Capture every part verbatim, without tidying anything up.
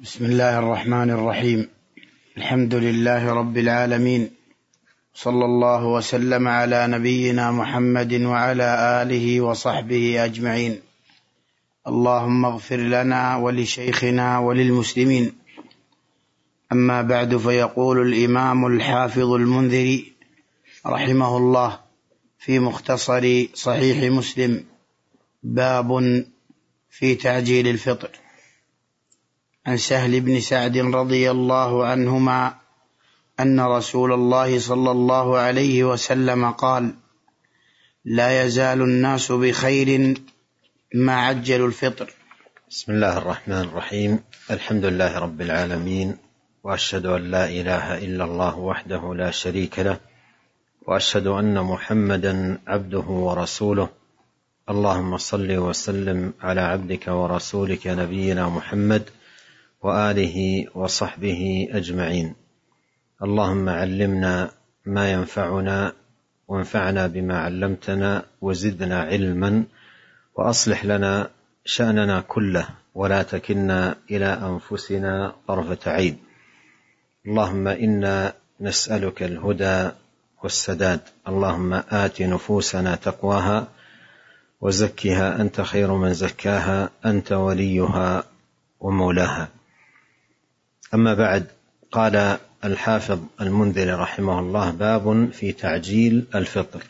بسم الله الرحمن الرحيم. الحمد لله رب العالمين، صلى الله وسلم على نبينا محمد وعلى آله وصحبه أجمعين. اللهم اغفر لنا ولشيخنا وللمسلمين. أما بعد، فيقول الإمام الحافظ المنذري رحمه الله في مختصر صحيح مسلم: باب في تعجيل الفطر. عن سهل بن سعد رضي الله عنهما أن رسول الله صلى الله عليه وسلم قال: لا يزال الناس بخير ما عجلوا الفطر. بسم الله الرحمن الرحيم. الحمد لله رب العالمين، وأشهد أن لا إله إلا الله وحده لا شريك له، وأشهد أن محمدا عبده ورسوله. اللهم صل وسلم على عبدك ورسولك نبينا محمد وآله وصحبه أجمعين. اللهم علمنا ما ينفعنا، وانفعنا بما علمتنا، وزدنا علما، وأصلح لنا شأننا كله، ولا تكلنا إلى أنفسنا طرفة عين. اللهم إنا نسألك الهدى والسداد. اللهم آت نفوسنا تقواها وزكها أنت خير من زكاها، أنت وليها ومولاها. أما بعد، قال الحافظ المنذري رحمه الله: باب في تعجيل الفطر.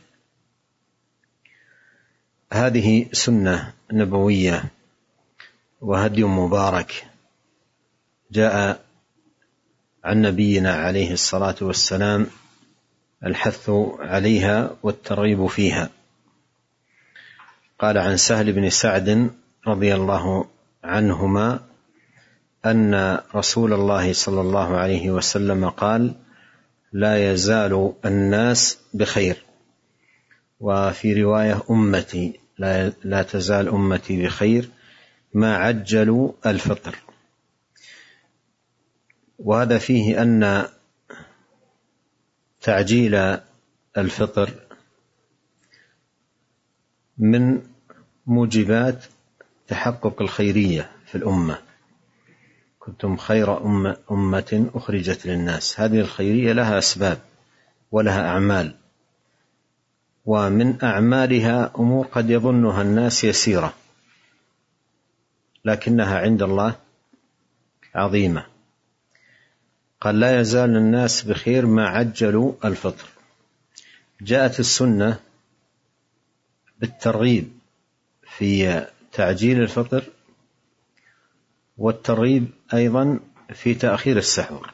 هذه سنة نبوية وهدي مبارك جاء عن نبينا عليه الصلاة والسلام الحث عليها والترغيب فيها. قال عن سهل بن سعد رضي الله عنهما أن رسول الله صلى الله عليه وسلم قال: لا يزال الناس بخير. وفي رواية: أمتي لا, لا تزال أمتي بخير ما عجلوا الفطر. وهذا فيه أن تعجيل الفطر من موجبات تحقق الخيرية في الأمة. كنتم خير أمة, أمة أخرجت للناس. هذه الخيرية لها أسباب ولها أعمال، ومن أعمالها أمور قد يظنها الناس يسيرة لكنها عند الله عظيمة. قال: لا يزال الناس بخير ما عجلوا الفطر. جاءت السنة بالترغيب في تعجيل الفطر، والترغيب أيضا في تأخير السحور.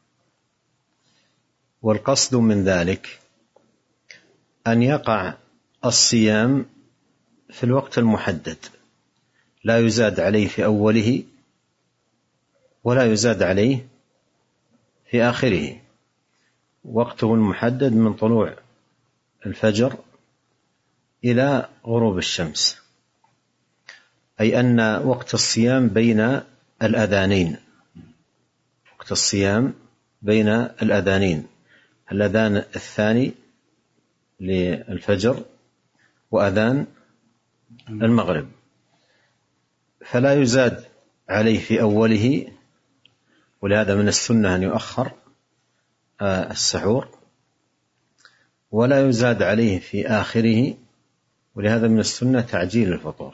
والقصد من ذلك أن يقع الصيام في الوقت المحدد، لا يزاد عليه في أوله ولا يزاد عليه في آخره. وقته المحدد من طلوع الفجر إلى غروب الشمس، أي أن وقت الصيام بين الأذانين. وقت الصيام بين الأذانين، الأذان الثاني للفجر وأذان المغرب، فلا يزاد عليه في أوله، ولهذا من السنة أن يؤخر السحور، ولا يزاد عليه في آخره، ولهذا من السنة تعجيل الفطور.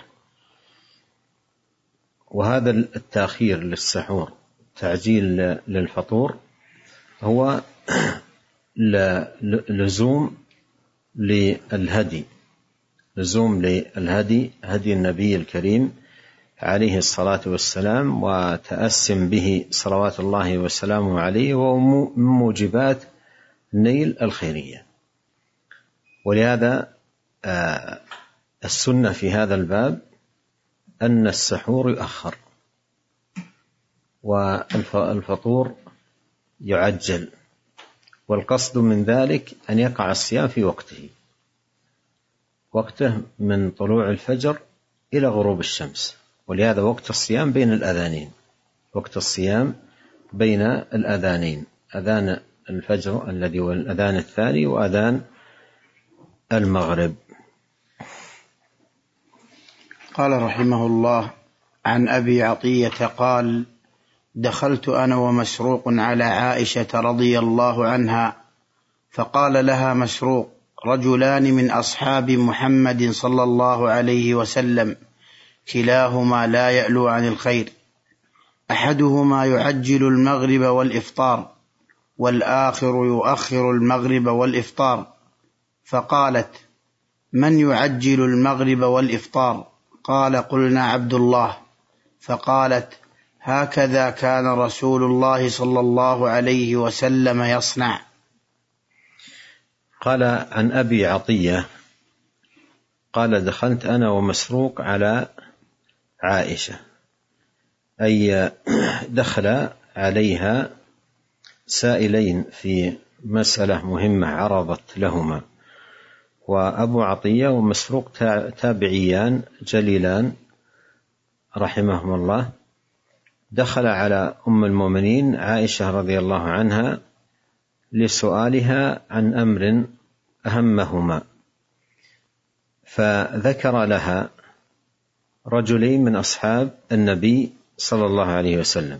وهذا التأخير للسحور، تعجيل للفطور، هو لزوم للهدي لزوم للهدي هدي النبي الكريم عليه الصلاة والسلام، وتأسم به صلوات الله وسلامه عليه، ومن موجبات نيل الخيرية. ولهذا السنة في هذا الباب أن السحور يؤخر والفطور يعجل. والقصد من ذلك أن يقع الصيام في وقته وقته من طلوع الفجر إلى غروب الشمس. ولهذا وقت الصيام بين الأذانين، وقت الصيام بين الأذانين، أذان الفجر الذي هو الأذان الثاني، وأذان المغرب. قال رحمه الله: عن أبي عطية قال: دخلت أنا ومسروق على عائشة رضي الله عنها، فقال لها مسروق: رجلان من أصحاب محمد صلى الله عليه وسلم كلاهما لا يألو عن الخير، أحدهما يعجل المغرب والإفطار، والآخر يؤخر المغرب والإفطار. فقالت: من يعجل المغرب والإفطار؟ قال: قلنا عبد الله. فقالت: هكذا كان رسول الله صلى الله عليه وسلم يصنع. قال عن أبي عطية قال: دخلت أنا ومسروق على عائشة، أي دخل عليها سائلين في مسألة مهمة عرضت لهما، وأبو عطية ومسروق تابعيان جليلان رحمهم الله. دخل على أم المؤمنين عائشة رضي الله عنها لسؤالها عن أمر أهمهما، فذكر لها رجلين من أصحاب النبي صلى الله عليه وسلم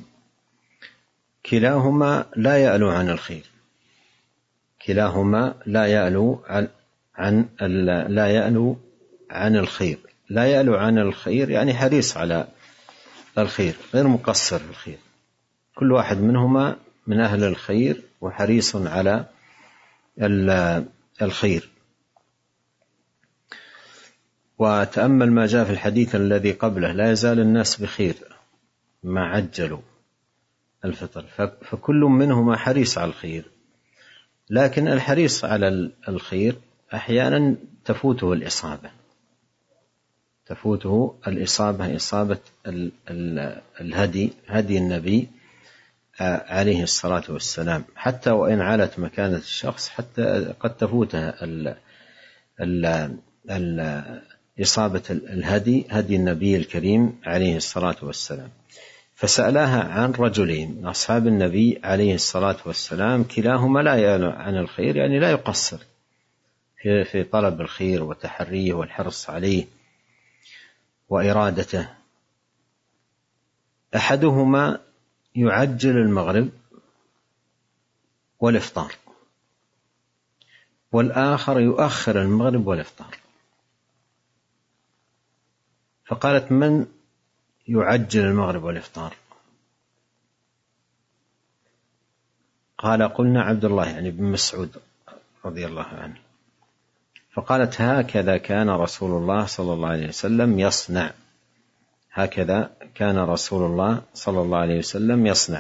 كلاهما لا يألو عن الخير، كلاهما لا يألو عن لا يألو عن الخير. لا يألو عن الخير يعني حريص على الخير، غير مقصر في الخير، كل واحد منهما من أهل الخير وحريص على الخير. وتأمل ما جاء في الحديث الذي قبله: لا يزال الناس بخير ما عجلوا الفطر. فكل منهما حريص على الخير، لكن الحريص على الخير أحيانا تفوته الإصابة، تفوته الإصابة إصابة الهدي هدي النبي عليه الصلاة والسلام، حتى وإن علت مكانة الشخص حتى قد تفوتها ال ال ال إصابة الهدي هدي النبي الكريم عليه الصلاة والسلام. فسألها عن رجلين من أصحاب النبي عليه الصلاة والسلام كلاهما لا يألو عن الخير، يعني لا يقصر في في طلب الخير وتحريه والحرص عليه وإرادته. أحدهما يعجل المغرب والإفطار، والآخر يؤخر المغرب والإفطار. فقالت: من يعجل المغرب والإفطار؟ قال: قلنا عبد الله، يعني بن مسعود رضي الله عنه. فقالت: هكذا كان رسول الله صلى الله عليه وسلم يصنع، هكذا كان رسول الله صلى الله عليه وسلم يصنع.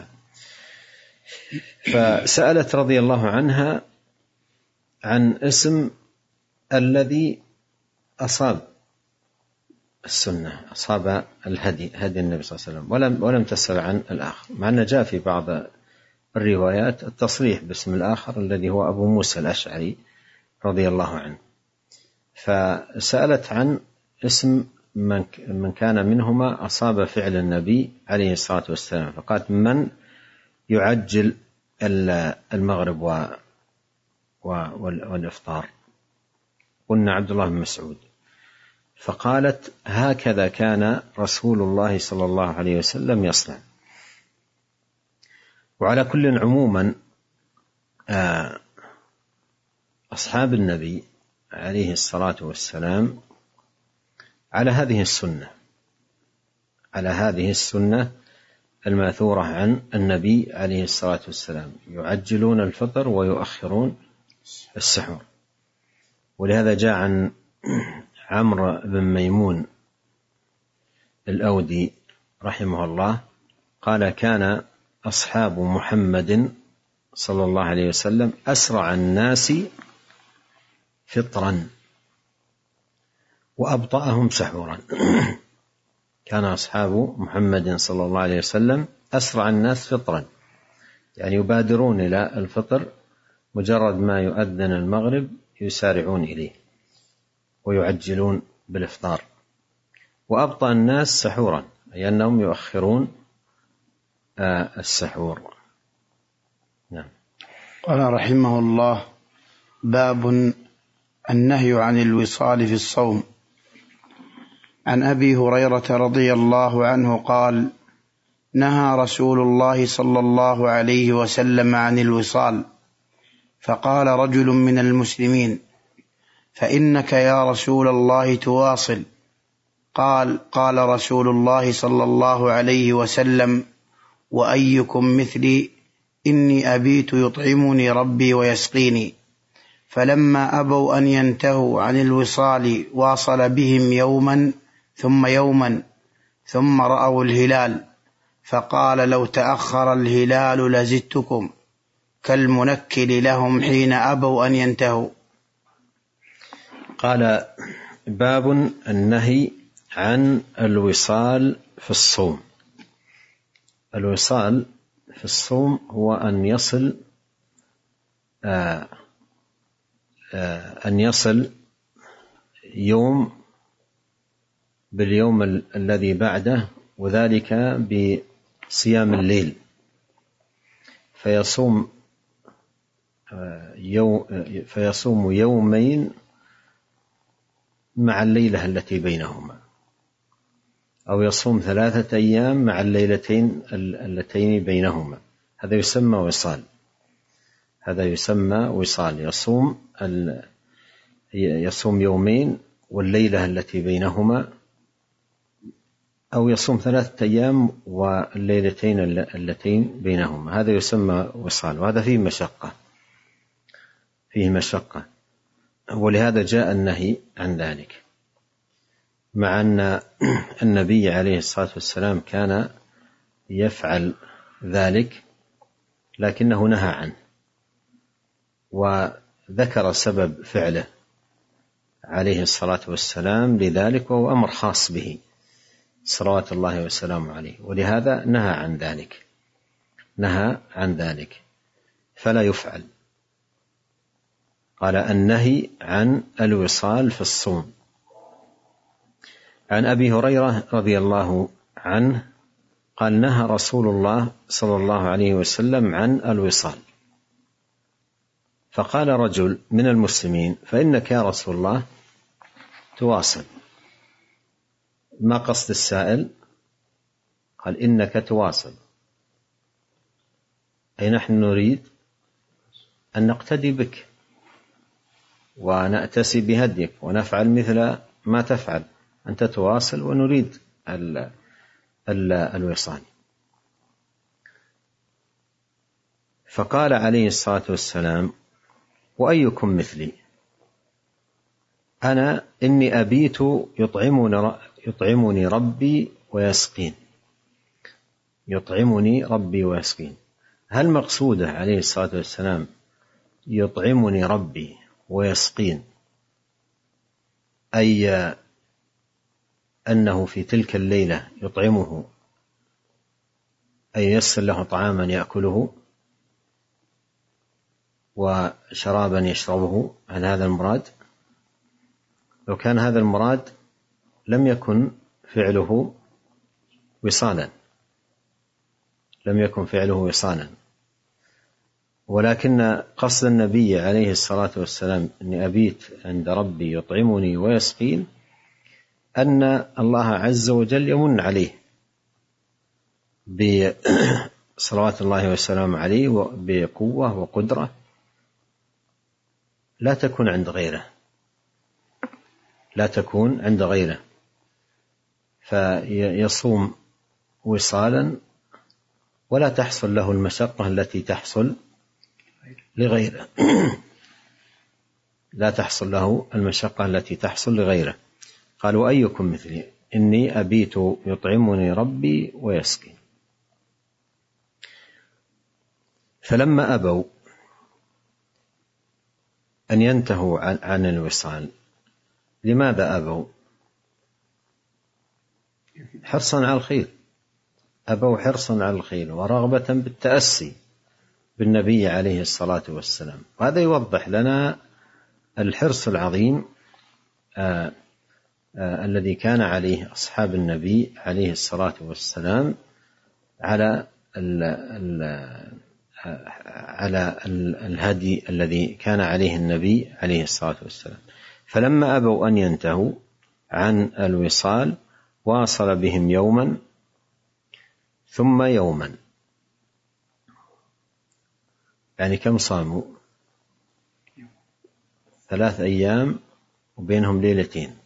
فسألت رضي الله عنها عن اسم الذي أصاب السنة، أصاب الهدي هدي النبي صلى الله عليه وسلم، ولم ولم تسأل عن الآخر، مع أن جاء في بعض الروايات التصريح باسم الآخر الذي هو أبو موسى الأشعري رضي الله عنه. فسألت عن اسم من كان منهما أصاب فعل النبي عليه الصلاة والسلام، فقالت: من يعجل المغرب والإفطار؟ قلنا عبد الله بن مسعود. فقالت: هكذا كان رسول الله صلى الله عليه وسلم يصنع. وعلى كل عموما أصحاب النبي عليه الصلاة والسلام على هذه السنة، على هذه السنة الماثورة عن النبي عليه الصلاة والسلام، يعجلون الفطر ويؤخرون السحور. ولهذا جاء عن عمرو بن ميمون الأودي رحمه الله قال: كان أصحاب محمد صلى الله عليه وسلم أسرع الناس فطرا وأبطأهم سحورا. كان أصحاب محمد صلى الله عليه وسلم أسرع الناس فطرا، يعني يبادرون إلى الفطر، مجرد ما يؤذن المغرب يسارعون إليه ويعجلون بالإفطار. وأبطأ الناس سحورا، أي أنهم يؤخرون السحور. نعم. قال رحمه الله: باب النهي عن الوصال في الصوم. عن أبي هريرة رضي الله عنه قال: نهى رسول الله صلى الله عليه وسلم عن الوصال، فقال رجل من المسلمين: فإنك يا رسول الله تواصل. قال قال رسول الله صلى الله عليه وسلم: وأيكم مثلي؟ إني أبيت يطعمني ربي ويسقيني. فلما أبوا أن ينتهوا عن الوصال واصل بهم يوما ثم يوما، ثم رأوا الهلال، فقال: لو تأخر الهلال لزدتكم، كالمنكل لهم حين أبوا أن ينتهوا. قال: باب النهي عن الوصال في الصوم. الوصال في الصوم هو أن يصل آه آه أن يصل يوم باليوم الذي بعده، وذلك بصيام الليل، فيصوم يوم فيصوم يومين مع الليلة التي بينهما، أو يصوم ثلاثة أيام مع الليلتين اللتين بينهما. هذا يسمى وصال. هذا يسمى وصال. يصوم يصوم يومين والليلة التي بينهما، أو يصوم ثلاثة أيام والليلتين اللتين بينهما. هذا يسمى وصال، وهذا فيه مشقة فيه مشقة ولهذا جاء النهي عن ذلك، مع أن النبي عليه الصلاة والسلام كان يفعل ذلك، لكنه نهى عنه، وذكر سبب فعله عليه الصلاة والسلام لذلك، وهو أمر خاص به صلوات الله وسلامه عليه، ولهذا نهى عن ذلك نهى عن ذلك فلا يفعل. قال: النهي عن الوصال في الصوم. عن أبي هريرة رضي الله عنه قال: نهى رسول الله صلى الله عليه وسلم عن الوصال. فقال رجل من المسلمين: فإنك يا رسول الله تواصل. ما قصد السائل؟ قال: إنك تواصل، أي نحن نريد أن نقتدي بك ونأتسي بهديك ونفعل مثل ما تفعل. أنت تواصل ونريد ال ال الوصال. فقال عليه الصلاة والسلام: وأيكم مثلي؟ أنا إني أبيت يطعمني يطعمني ربي ويسقين. يطعمني ربي ويسقين. هل مقصوده عليه الصلاة والسلام يطعمني ربي ويسقين، أي أنه في تلك الليلة يطعمه، أي ييسر له طعاما يأكله وشرابا يشربه؟ هل هذا المراد؟ لو كان هذا المراد لم يكن فعله وصالا لم يكن فعله وصالا ولكن قصد النبي عليه الصلاة والسلام أني أبيت عند ربي يطعمني ويسقين، أن الله عز وجل يمن عليه بصلوات الله والسلام عليه بقوة وقدرة لا تكون عند غيره لا تكون عند غيره فيصوم وصالا ولا تحصل له المشقة التي تحصل لغيره لا تحصل له المشقة التي تحصل لغيره. قال: وأيكم مثلي؟ إني أبيت يطعمني ربي ويسقي. فلما أبوا أن ينتهوا عن الوصال، لماذا أبوا؟ حرصا على الخير، أبوا حرصا على الخير ورغبة بالتأسي بالنبي عليه الصلاة والسلام. وهذا يوضح لنا الحرص العظيم آآ آآ الذي كان عليه أصحاب النبي عليه الصلاة والسلام على ال ال على ال الهدي الذي كان عليه النبي عليه الصلاة والسلام. فلما أبوا أن ينتهوا عن الوصال واصل بهم يوما ثم يوما، يعني كم صاموا؟ ثلاث أيام وبينهم ليلتين،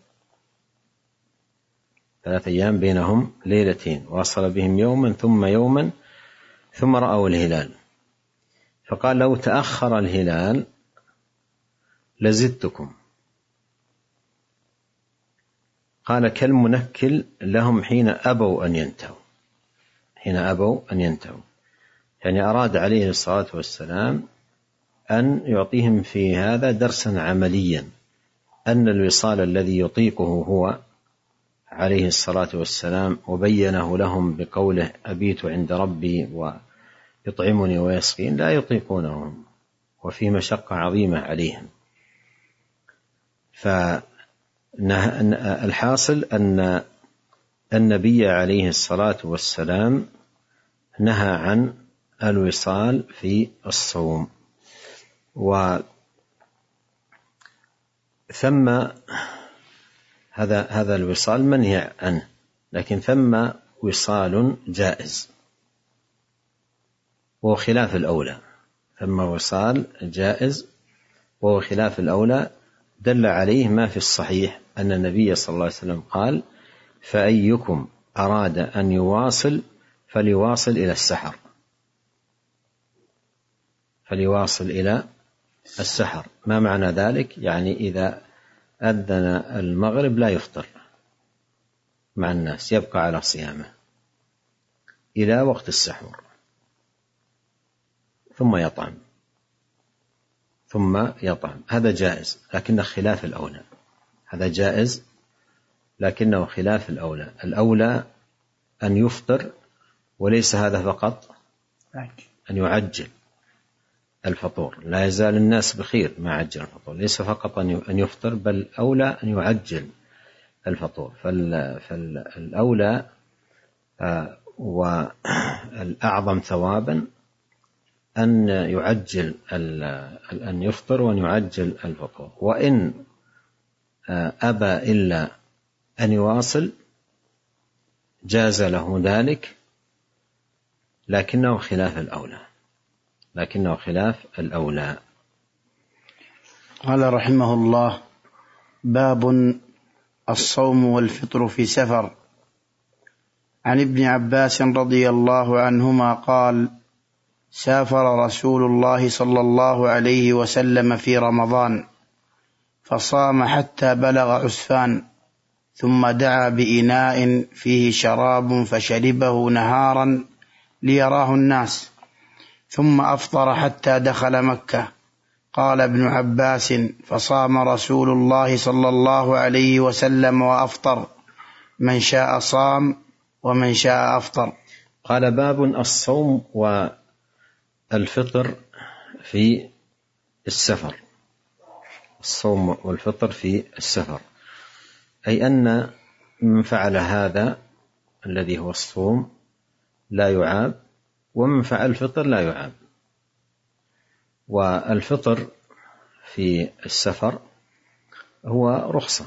ثلاث أيام بينهم ليلتين، واصل بهم يوما ثم يوما ثم رأوا الهلال. فقال لو تأخر الهلال لزدتكم. قال كالمنكل لهم حين أبوا أن ينتهوا، حين أبوا أن ينتهوا، يعني أراد عليه الصلاة والسلام أن يعطيهم في هذا درسا عمليا، أن الوصال الذي يطيقه هو عليه الصلاة والسلام وبينه لهم بقوله أبيت عند ربي ويطعمني ويسقين لا يطيقونهم، وفي مشقة عظيمة عليهم. فالحاصل أن النبي عليه الصلاة والسلام نهى عن الوصال في الصوم، وثم هذا هذا الوصال منهي عنه، لكن ثم وصال جائز وهو خلاف الأولى، ثم وصال جائز وهو خلاف الأولى. دل عليه ما في الصحيح أن النبي صلى الله عليه وسلم قال فأيكم أراد أن يواصل فليواصل إلى السحر، فليواصل إلى السحر. ما معنى ذلك؟ يعني إذا أذن المغرب لا يفطر مع الناس، يبقى على صيامه إلى وقت السحور ثم يطعم ثم يطعم. هذا جائز لكنه خلاف الأولى، هذا جائز لكنه خلاف الأولى. الأولى أن يفطر، وليس هذا فقط، أن يعجل الفطور. لا يزال الناس بخير ما عجل الفطور، ليس فقط أن يفطر بل أولى أن يعجل الفطور. فالأولى والأعظم ثوابا أن يعجل أن يفطر وأن يعجل الفطور. وإن أبى إلا أن يواصل جاز له ذلك، لكنه خلاف الأولى، لكنه خلاف الأولى. قال رحمه الله: باب الصوم والفطر في سفر. عن ابن عباس رضي الله عنهما قال: سافر رسول الله صلى الله عليه وسلم في رمضان فصام حتى بلغ عسفان، ثم دعا بإناء فيه شراب فشربه نهارا ليراه الناس، ثم أفطر حتى دخل مكة. قال ابن عباس: فصام رسول الله صلى الله عليه وسلم وأفطر، من شاء صام ومن شاء أفطر. قال: باب الصوم والفطر في السفر. الصوم والفطر في السفر، أي أن من فعل هذا الذي هو الصوم لا يعاب، ومن فعل الفطر لا يعاب. والفطر في السفر هو رخصة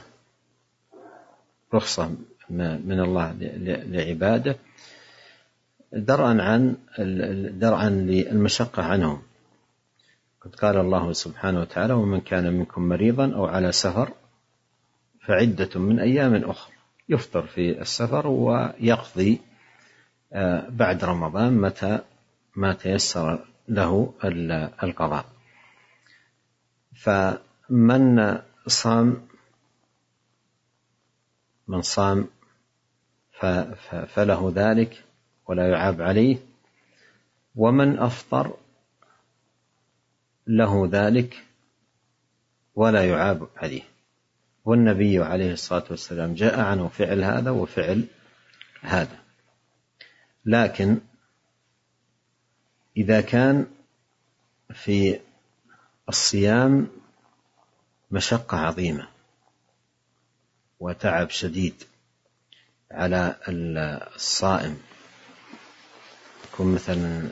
رخصة من الله لعباده، درءا عن درءا للمشقة عنهم. قد قال الله سبحانه وتعالى: ومن كان منكم مريضا أو على سفر فعدة من أيام أخرى. يفطر في السفر ويقضي بعد رمضان متى ما تيسر له القضاء. فمن صام من صام فله ذلك ولا يعاب عليه، ومن أفطر له ذلك ولا يعاب عليه. والنبي عليه الصلاة والسلام جاء عنه فعل هذا وفعل هذا. لكن إذا كان في الصيام مشقة عظيمة وتعب شديد على الصائم، يكون مثلا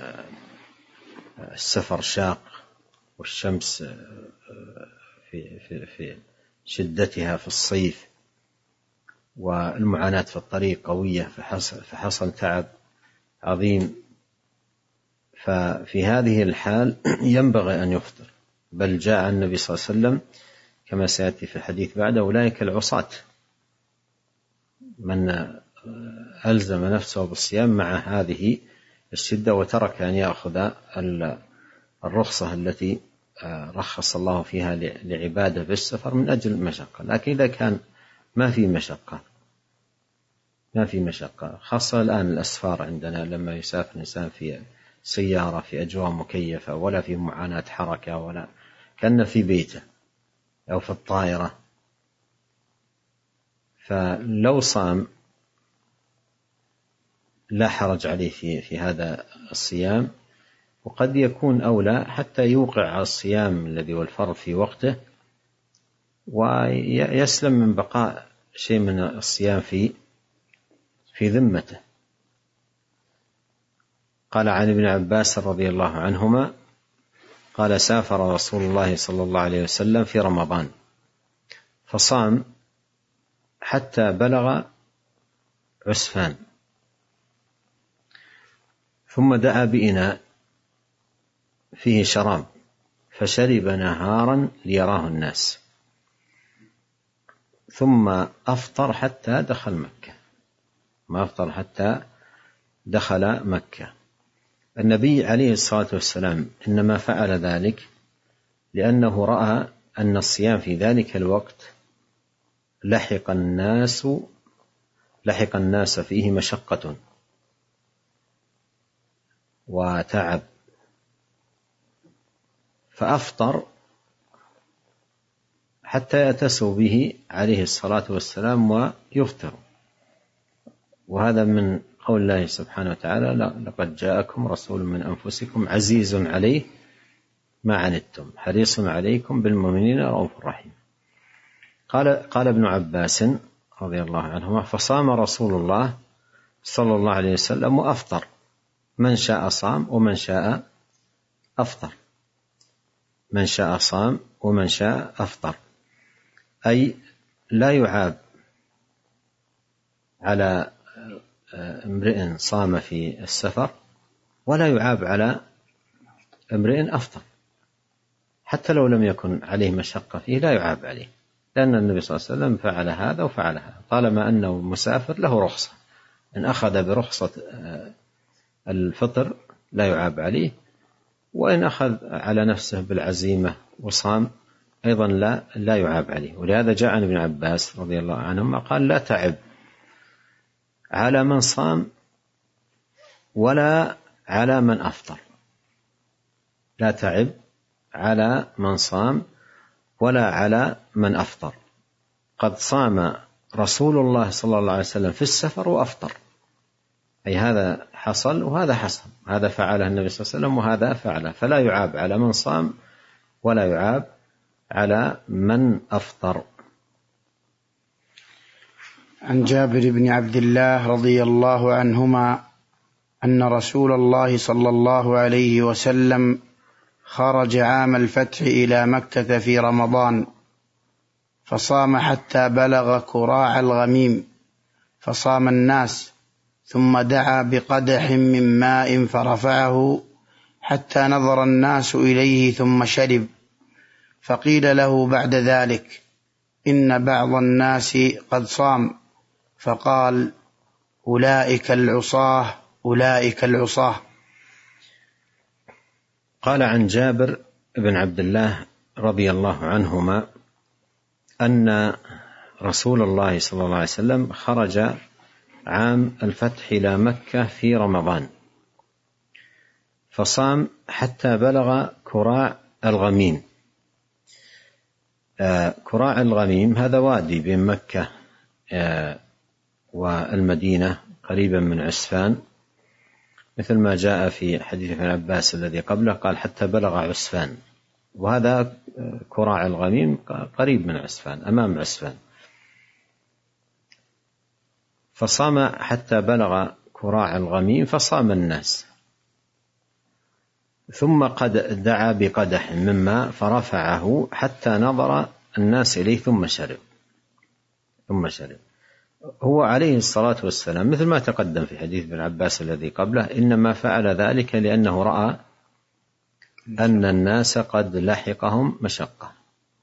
السفر شاق والشمس في في في شدتها في الصيف، والمعاناة في الطريق قوية، فحصل فحصل تعب عظيم، ففي هذه الحال ينبغي أن يفطر. بل جاء النبي صلى الله عليه وسلم كما سيأتي في الحديث بعد: أولئك العصاة، من ألزم نفسه بالصيام مع هذه الشدة وترك أن يأخذ الرخصة التي رخص الله فيها لعباده بالسفر من أجل المشقة. لكن إذا كان ما في مشقة ما في مشقة خاصة الآن الأسفار عندنا، لما يسافر الإنسان في سيارة في أجواء مكيفة ولا في معاناة حركة ولا كأنه في بيته أو في الطائرة، فلو صام لا حرج عليه في, في هذا الصيام. وقد يكون أولى حتى يوقع الصيام الذي هو الفرض في وقته ويسلم من بقاء شيء من الصيام في في ذمته. قال عن ابن عباس رضي الله عنهما قال: سافر رسول الله صلى الله عليه وسلم في رمضان فصام حتى بلغ عسفان، ثم دعا بإناء فيه شراب فشرب نهارا ليراه الناس، ثم أفطر حتى دخل مكة ما أفطر حتى دخل مكة. النبي عليه الصلاة والسلام إنما فعل ذلك لأنه رأى أن الصيام في ذلك الوقت لحق الناس لحق الناس فيه مشقة وتعب، فأفطر حتى يأتسوا به عليه الصلاة والسلام ويفطر. وهذا من قول الله سبحانه وتعالى: لقد جاءكم رسول من أنفسكم عزيز عليه ما عنتم حريص عليكم بالمؤمنين رؤوف رحيم. قال قال ابن عباس رضي الله عنهما: فصام رسول الله صلى الله عليه وسلم وأفطر، من شاء صام ومن شاء أفطر من شاء صام ومن شاء أفطر، أي لا يعاب على امرئ صام في السفر ولا يعاب على امرئ أفطر، حتى لو لم يكن عليه مشقة فيه لا يعاب عليه، لأن النبي صلى الله عليه وسلم فعل هذا وفعل هذا، طالما أنه مسافر له رخصة. إن أخذ برخصة الفطر لا يعاب عليه، وإن أخذ على نفسه بالعزيمة وصام أيضا لا لا يعاب عليه. ولهذا جاء عن ابن عباس رضي الله عنهما قال: لا تعب على من صام ولا على من أفطر لا تعب على من صام ولا على من أفطر. قد صام رسول الله صلى الله عليه وسلم في السفر وأفطر، أي هذا حصل وهذا حصل، هذا فعله النبي صلى الله عليه وسلم وهذا فعله، فلا يعاب على من صام ولا يعاب على من أفطر. عن جابر بن عبد الله رضي الله عنهما أن رسول الله صلى الله عليه وسلم خرج عام الفتح إلى مكة في رمضان فصام حتى بلغ كراع الغميم فصام الناس، ثم دعا بقدح من ماء فرفعه حتى نظر الناس إليه ثم شرب، فقيل له بعد ذلك: إن بعض الناس قد صام، فقال: أولئك العصاة أولئك العصاة. قال عن جابر بن عبد الله رضي الله عنهما أن رسول الله صلى الله عليه وسلم خرج عام الفتح إلى مكة في رمضان فصام حتى بلغ كراع الغميم. آه كراع الغميم هذا وادي بين مكة آه والمدينة قريبا من عسفان، مثل ما جاء في حديث ابن عباس الذي قبله قال: حتى بلغ عسفان، وهذا كراع الغميم قريب من عسفان أمام عسفان. فصام حتى بلغ كراع الغميم فصام الناس، ثم قد دعا بقدح من ماء فرفعه حتى نظر الناس إليه ثم شرب ثم شرب هو عليه الصلاة والسلام مثل ما تقدم في حديث ابن عباس الذي قبله إنما فعل ذلك لأنه رأى أن الناس قد لحقهم مشقة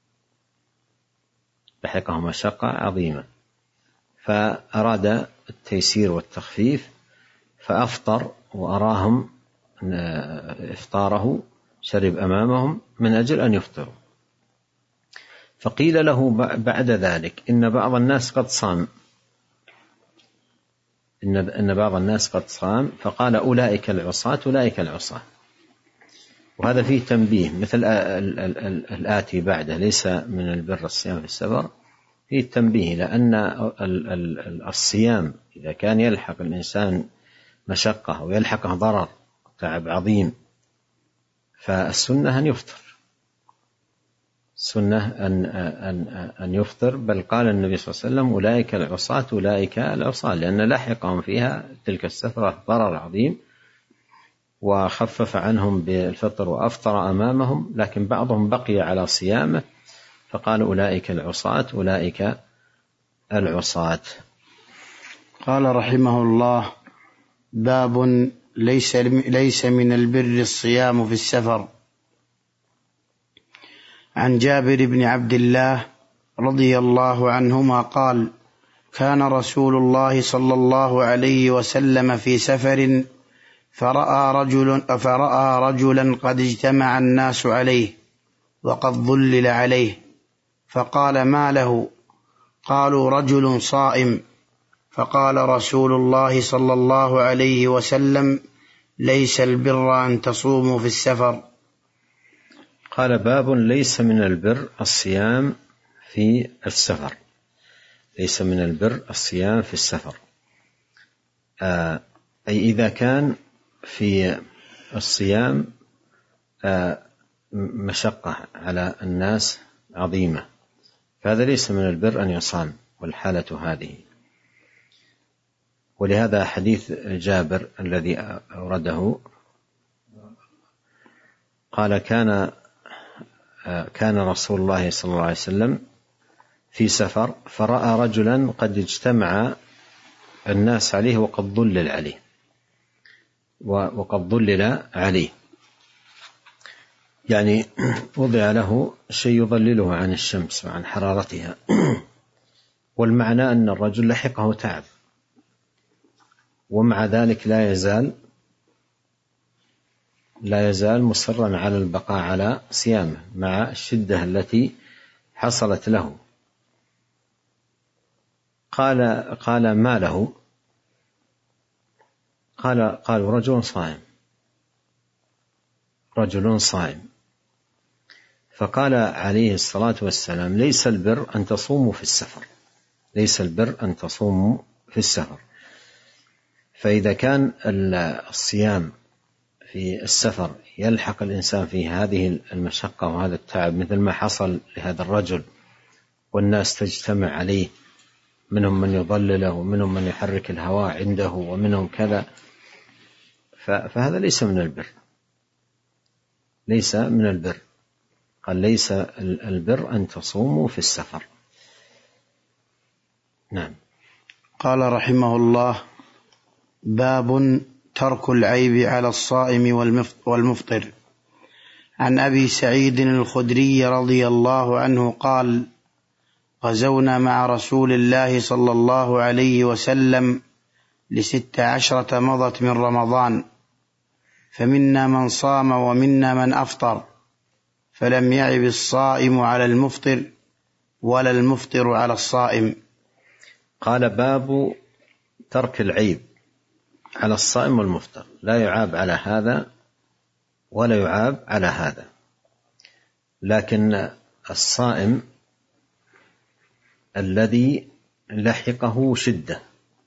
لحقهم مشقة عظيمة، فأراد التيسير والتخفيف فأفطر وأراهم إفطاره، شرب أمامهم من أجل أن يفطروا. فقيل له بعد ذلك إن بعض الناس قد صام إن بعض الناس قد صام فقال أولئك العصاة أولئك العصاة. وهذا فيه تنبيه مثل الآتي بعده ليس من البر الصيام في السفر، فيه التنبيه لأن الصيام إذا كان يلحق الإنسان مشقة ويلحقه ضرر تعب عظيم فالسنة أن يفطر، السنة أن, أن, أن يفطر. بل قال النبي صلى الله عليه وسلم أولئك العصاة أولئك العصاة، لأن لحقهم فيها تلك السفرة ضرر عظيم وخفف عنهم بالفطر وأفطر أمامهم، لكن بعضهم بقي على صيامه فقال أولئك العصاة أولئك العصاة. قال رحمه الله: باب ليس, ليس من البر الصيام في السفر. عن جابر بن عبد الله رضي الله عنهما قال: كان رسول الله صلى الله عليه وسلم في سفر فرأى رجل فرأى رجلا قد اجتمع الناس عليه وقد ظلل عليه، فقال: ما له؟ قالوا: رجل صائم. فقال رسول الله صلى الله عليه وسلم: ليس البر أن تصوموا في السفر. قال: باب ليس من البر الصيام في السفر. ليس من البر الصيام في السفر، آه أي إذا كان في الصيام آه مشقة على الناس عظيمة فهذا ليس من البر أن يصام، والحالة هذه. ولهذا حديث جابر الذي أورده قال: كان كان رسول الله صلى الله عليه وسلم في سفر فرأى رجلا قد اجتمع الناس عليه وقد ظلل عليه وقد ظلل عليه يعني وضع له شيء يظلله عن الشمس وعن حرارتها. والمعنى أن الرجل لحقه تعب ومع ذلك لا يزال لا يزال مصرا على البقاء على صيامه مع الشدة التي حصلت له. قال قال ما له؟ قال قالوا: رجل صائم رجل صائم. فقال عليه الصلاة والسلام: ليس البر أن تصوموا في السفر، ليس البر أن تصوموا في السفر. فإذا كان الصيام في السفر يلحق الإنسان في هذه المشقة وهذا التعب مثل ما حصل لهذا الرجل والناس تجتمع عليه، منهم من يضلله ومنهم من يحرك الهواء عنده ومنهم كذا، فهذا ليس من البر، ليس من البر. قال: ليس البر أن تصوموا في السفر. نعم. قال رحمه الله: باب ترك العيب على الصائم والمفطر. عن أبي سعيد الخدري رضي الله عنه قال: غزونا مع رسول الله صلى الله عليه وسلم لست عشرة مضت من رمضان، فمنا من صام ومنا من أفطر، فلم يعب الصائم على المفطر ولا المفطر على الصائم. قال: باب ترك العيب على الصائم والمفطر، لا يعاب على هذا ولا يعاب على هذا، لكن الصائم الذي لحقه شدة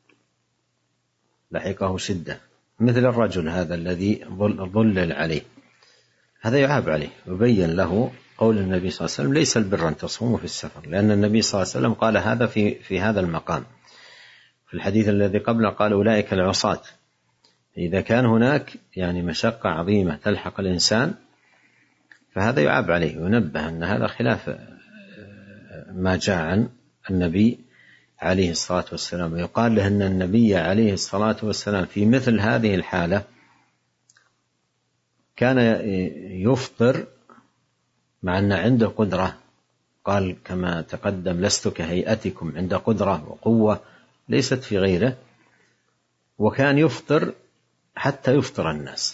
لحقه شدة مثل الرجل هذا الذي ظلل عليه، هذا يعاب عليه. وبين له قول النبي صلى الله عليه وسلم: ليس البر أن تصوموا في السفر، لأن النبي صلى الله عليه وسلم قال هذا في في هذا المقام. في الحديث الذي قبله قال: أولئك العصاة. إذا كان هناك يعني مشقة عظيمة تلحق الإنسان فهذا يعاب عليه، ونبه أن هذا خلاف ما جاء عن النبي عليه الصلاة والسلام. يقال له أن النبي عليه الصلاة والسلام في مثل هذه الحالة كان يفطر مع أن عنده قدرة، قال كما تقدم لست كهيئتكم، عنده قدرة وقوة ليست في غيره، وكان يفطر حتى يفطر الناس.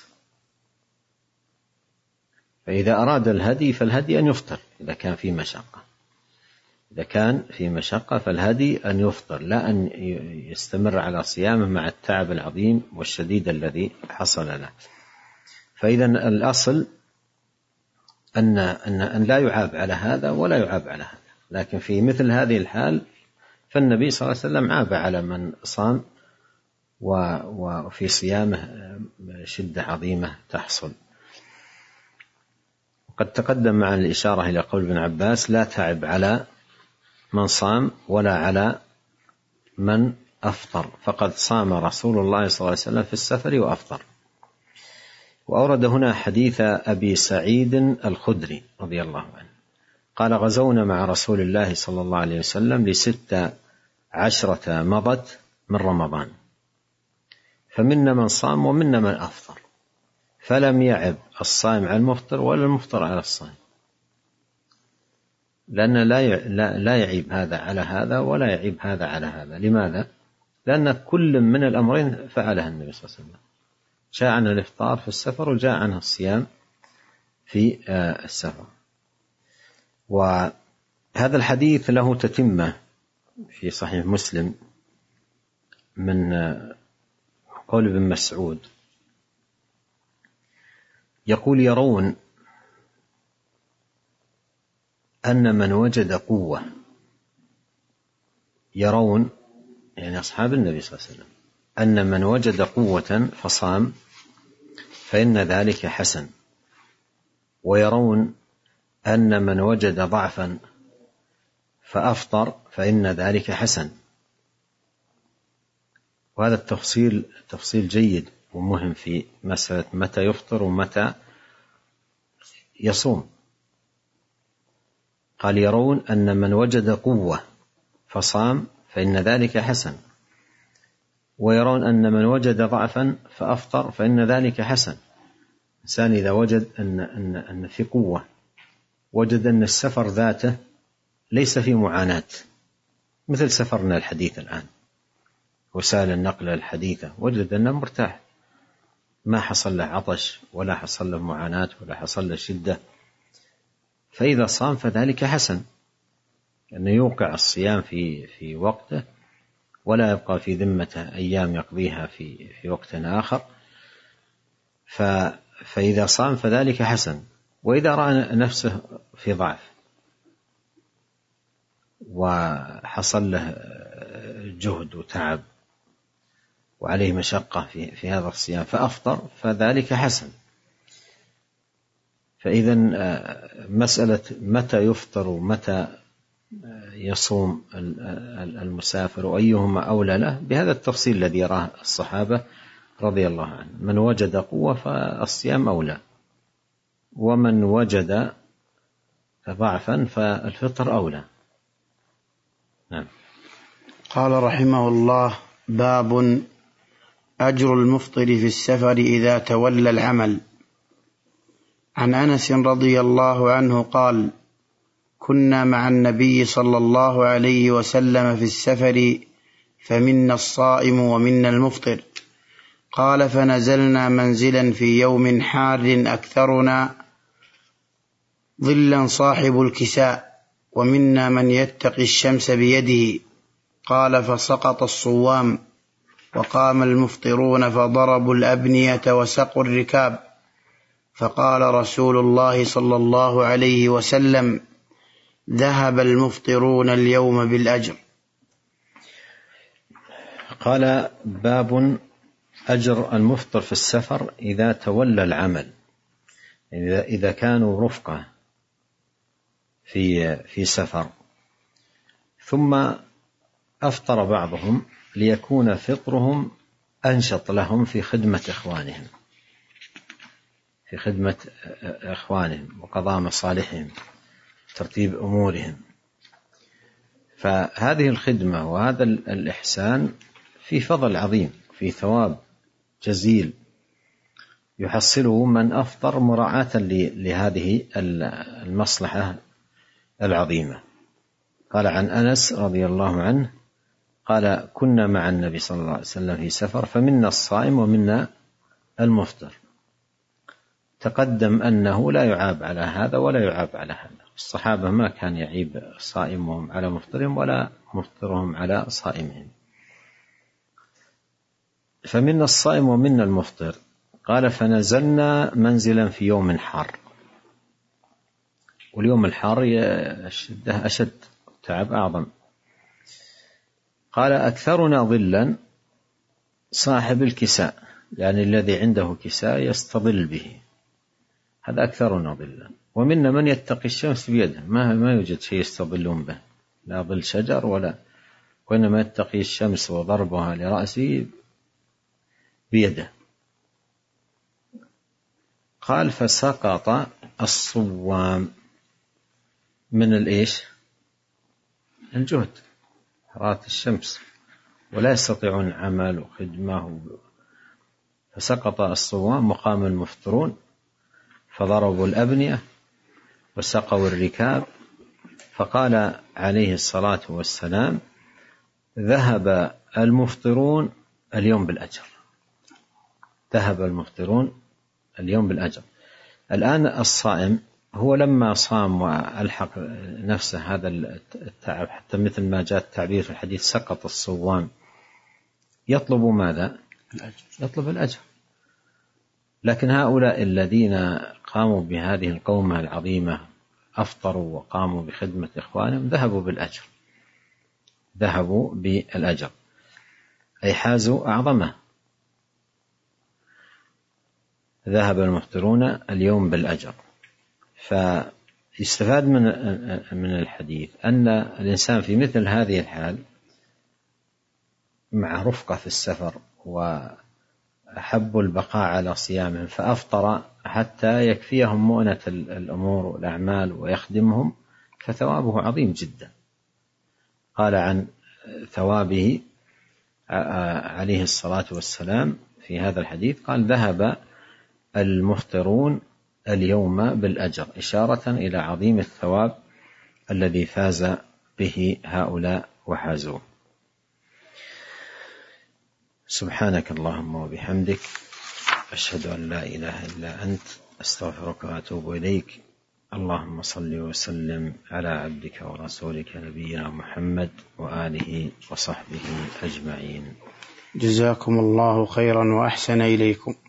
فإذا أراد الهدي فالهدي أن يفطر إذا كان في مشقة، إذا كان في مشقة فالهدي أن يفطر، لا أن يستمر على صيامه مع التعب العظيم والشديد الذي حصل له. فإذا الأصل أن, أن, أن لا يعاب على هذا ولا يعاب على هذا، لكن في مثل هذه الحال فالنبي صلى الله عليه وسلم عاب على من صام وفي صيامه شدة عظيمة تحصل. قد تقدم معنا الإشارة إلى قول ابن عباس: لا تعب على من صام ولا على من أفطر، فقد صام رسول الله صلى الله عليه وسلم في السفر وأفطر. وأورد هنا حديث أبي سعيد الخدري رضي الله عنه قال: غزونا مع رسول الله صلى الله عليه وسلم لست عشرة مضت من رمضان، فمنا من صام ومنا من أفطر، فلم يعب الصائم على المفطر ولا المفطر على الصائم، لأن لا لا يعيب هذا على هذا ولا يعيب هذا على هذا. لماذا؟ لأن كل من الأمرين فعلها النبي صلى الله عليه وسلم، جاء عنه الإفطار في السفر وجاء عنه الصيام في السفر. وهذا الحديث له تتمة في صحيح مسلم من قول ابن مسعود يقول: يرون أن من وجد قوة، يرون يعني أصحاب النبي صلى الله عليه وسلم، أن من وجد قوة فصام فإن ذلك حسن، ويرون أن من وجد ضعفا فأفطر فإن ذلك حسن. وهذا التفصيل تفصيل جيد ومهم في مسألة متى يفطر ومتى يصوم. قال: يرون أن من وجد قوة فصام فإن ذلك حسن، ويرون أن من وجد ضعفا فأفطر فإن ذلك حسن. إنسان إذا وجد أن, أن, أن في قوة، وجد أن السفر ذاته ليس في معاناة مثل سفرنا الحديث الآن، وسائل النقل الحديثة، وجد أنه مرتاح، ما حصل له عطش ولا حصل له معاناة ولا حصل له شدة، فإذا صام فذلك حسن، لأنه يوقع الصيام في في وقته ولا يبقى في ذمته أيام يقضيها في في وقت آخر. فإذا صام فذلك حسن. وإذا رأى نفسه في ضعف وحصل له جهد وتعب وعليه مشقة في في هذا الصيام فأفطر فذلك حسن. فإذا مسألة متى يفطر ومتى يصوم المسافر وأيهما أولى له بهذا التفصيل الذي يراه الصحابة رضي الله عنهم: من وجد قوة فالصيام أولى، ومن وجد ضعفا فالفطر أولى. نعم. قال رحمه الله: باب أجر المفطر في السفر إذا تولى العمل. عن أنس رضي الله عنه قال: كنا مع النبي صلى الله عليه وسلم في السفر، فمنا الصائم ومنا المفطر. قال: فنزلنا منزلا في يوم حار أكثرنا ظلا صاحب الكساء، ومنا من يتقي الشمس بيده. قال: فسقط الصوام، وقام المفطرون فضربوا الأبنية وسقوا الركاب، فقال رسول الله صلى الله عليه وسلم: ذهب المفطرون اليوم بالأجر. قال: باب أجر المفطر في السفر إذا تولى العمل، إذا كانوا رفقة في في سفر ثم أفطر بعضهم ليكون فطرهم أنشط لهم في خدمة إخوانهم في خدمة إخوانهم وقضاء مصالحهم، ترتيب أمورهم. فهذه الخدمة وهذا الإحسان في فضل عظيم، في ثواب جزيل يحصله من أفطر مراعاة لهذه المصلحة العظيمة. قال عن أنس رضي الله عنه قال: كنا مع النبي صلى الله عليه وسلم في سفر فمنا الصائم ومنا المفطر. تقدم أنه لا يعاب على هذا ولا يعاب على هذا، الصحابة ما كان يعيب صائمهم على مفطرهم ولا مفطرهم على صائمهم. فمنا الصائم ومنا المفطر. قال: فنزلنا منزلا في يوم حار، واليوم الحار الشدة أشد، تعب أعظم. قال: أكثرنا ظلا صاحب الكساء، يعني الذي عنده كساء يستظل به، هذا أكثرنا ظلا. ومنا من يتقي الشمس بيده، ما ما يوجد شيء يستظلون به، لا ظل شجر ولا، وإنما يتقي الشمس وضربها لرأسه بيده. قال: فسقط الصوام من الإيش؟ الجهد، حرارة الشمس، ولا يستطيعون عمل وخدمة. فسقط الصوام وقام المفطرون فضربوا الأبنية وسقوا الركاب. فقال عليه الصلاة والسلام: ذهب المفطرون اليوم بالأجر، ذهب المفطرون اليوم بالأجر. الآن الصائم هو لما صام وألحق نفسه هذا التعب، حتى مثل ما جاء التعبير في الحديث سقط الصوام، يطلب ماذا؟ الأجر. يطلب الأجر. لكن هؤلاء الذين قاموا بهذه القومة العظيمة، أفطروا وقاموا بخدمة إخوانهم، ذهبوا بالأجر، ذهبوا بالأجر، أي حازوا أعظمه. ذهب المفطرون اليوم بالأجر. فيستفاد من من الحديث أن الإنسان في مثل هذه الحال مع رفقة في السفر وأحب البقاء على صيامهم فأفطر حتى يكفيهم مؤنة الأمور والأعمال ويخدمهم، فثوابه عظيم جدا. قال عن ثوابه عليه الصلاة والسلام في هذا الحديث، قال: ذهب المفطرون اليوم بالأجر، إشارة إلى عظيم الثواب الذي فاز به هؤلاء وحازوه. سبحانك اللهم وبحمدك، أشهد أن لا إله إلا أنت، أستغفرك وأتوب إليك. اللهم صل وسلم على عبدك ورسولك نبينا محمد وآله وصحبه أجمعين. جزاكم الله خيرا وأحسن إليكم.